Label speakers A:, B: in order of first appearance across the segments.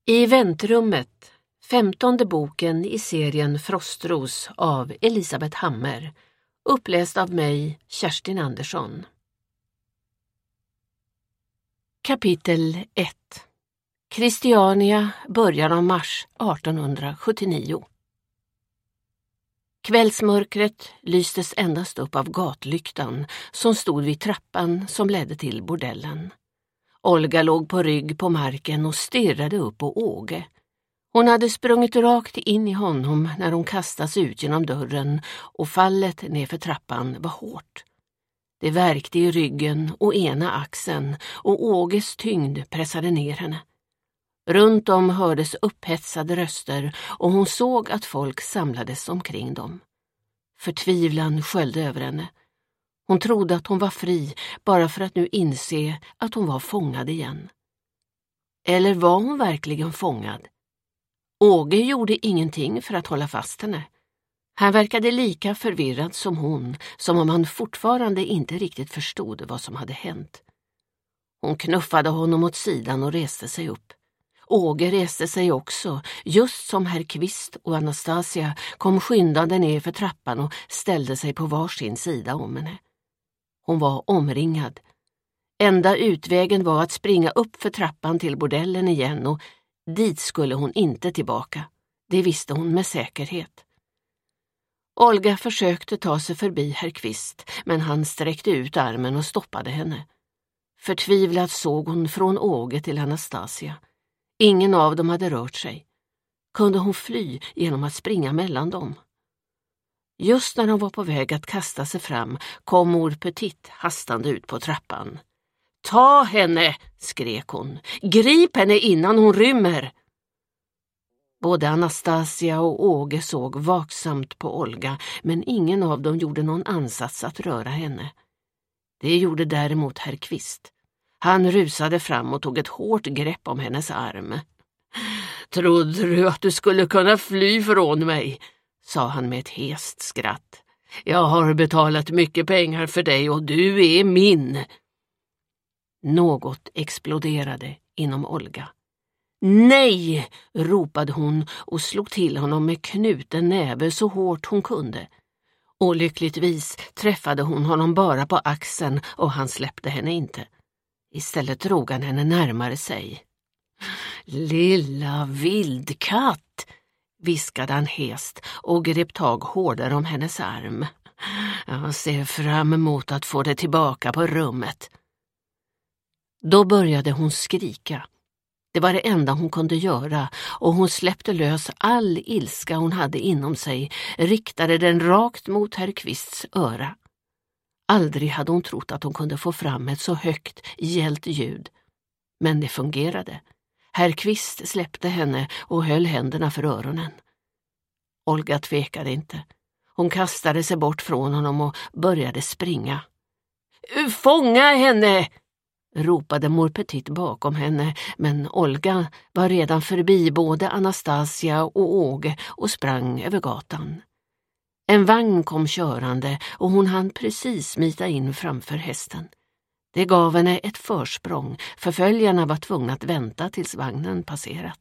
A: I väntrummet, 15:e boken i serien Frostros av Elisabeth Hammer, uppläst av mig, Kerstin Andersson. Kapitel 1. Christiania, början av mars 1879. Kvällsmörkret lystes endast upp av gatlyktan som stod vid trappan som ledde till bordellen. Olga låg på rygg på marken och stirrade upp på Åge. Hon hade sprungit rakt in i honom när hon kastas ut genom dörren och fallet nerför trappan var hårt. Det värkte i ryggen och ena axeln och Åges tyngd pressade ner henne. Runt om hördes upphetsade röster och hon såg att folk samlades omkring dem. Förtvivlan sköljde över henne. Hon trodde att hon var fri bara för att nu inse att hon var fångad igen. Eller var hon verkligen fångad? Åge gjorde ingenting för att hålla fast henne. Han verkade lika förvirrad som hon, som om han fortfarande inte riktigt förstod vad som hade hänt. Hon knuffade honom åt sidan och reste sig upp. Åge reste sig också, just som herr Kvist och Anastasia kom skyndande ner för trappan och ställde sig på varsin sida om henne. Hon var omringad. Enda utvägen var att springa upp för trappan till bordellen igen och dit skulle hon inte tillbaka. Det visste hon med säkerhet. Olga försökte ta sig förbi herr Kvist, men han sträckte ut armen och stoppade henne. Förtvivlat såg hon från Åge till Anastasia. Ingen av dem hade rört sig. Kunde hon fly genom att springa mellan dem? Just när hon var på väg att kasta sig fram kom mor Petit hastande ut på trappan. Ta henne, skrek hon. Grip henne innan hon rymmer. Både Anastasia och Åge såg vaksamt på Olga, men ingen av dem gjorde någon ansats att röra henne. Det gjorde däremot herr Kvist. Han rusade fram och tog ett hårt grepp om hennes arm. Trodde du att du skulle kunna fly från mig? Sa han med ett hest skratt. Jag har betalat mycket pengar för dig och du är min. Något exploderade inom Olga. Nej, ropade hon och slog till honom med knuten näve så hårt hon kunde. Olyckligtvis träffade hon honom bara på axeln och han släppte henne inte. Istället drog han henne närmare sig. Lilla vildkatt, viskade han hest och grep tag hårdare om hennes arm. Jag ser fram emot att få det tillbaka på rummet. Då började hon skrika. Det var det enda hon kunde göra och hon släppte lös all ilska hon hade inom sig, riktade den rakt mot herr Kvists öra. Aldrig hade hon trott att hon kunde få fram ett så högt, gällt ljud. Men det fungerade. Herr Kvist släppte henne och höll händerna för öronen. Olga tvekade inte. Hon kastade sig bort från honom och började springa. Fånga henne! Ropade mor Petit bakom henne, men Olga var redan förbi både Anastasia och Åge och sprang över gatan. En vagn kom körande och hon hann precis smita in framför hästen. Det gav henne ett försprång, förföljarna var tvungna att vänta tills vagnen passerat.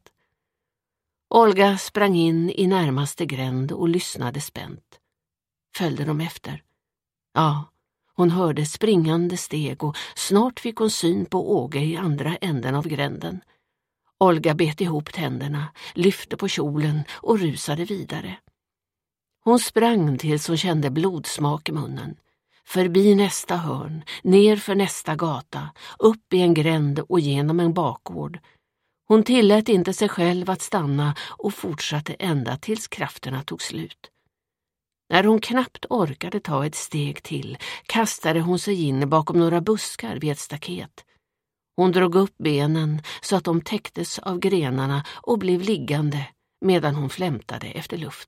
A: Olga sprang in i närmaste gränd och lyssnade spänt. Följde de efter? Ja, hon hörde springande steg och snart fick hon syn på Åge i andra änden av gränden. Olga bet ihop tänderna, lyfte på kjolen och rusade vidare. Hon sprang tills hon kände blodsmak i munnen. Förbi nästa hörn, ner för nästa gata, upp i en gränd och genom en bakgård. Hon tillät inte sig själv att stanna och fortsatte ända tills krafterna tog slut. När hon knappt orkade ta ett steg till kastade hon sig in bakom några buskar vid ett staket. Hon drog upp benen så att de täcktes av grenarna och blev liggande medan hon flämtade efter luft.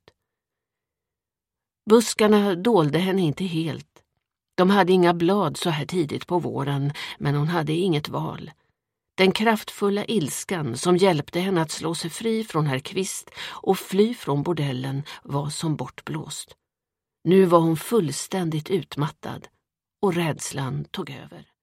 A: Buskarna dolde henne inte helt. De hade inga blad så här tidigt på våren, men hon hade inget val. Den kraftfulla ilskan som hjälpte henne att slå sig fri från herr Kvist och fly från bordellen var som bortblåst. Nu var hon fullständigt utmattad och rädslan tog över.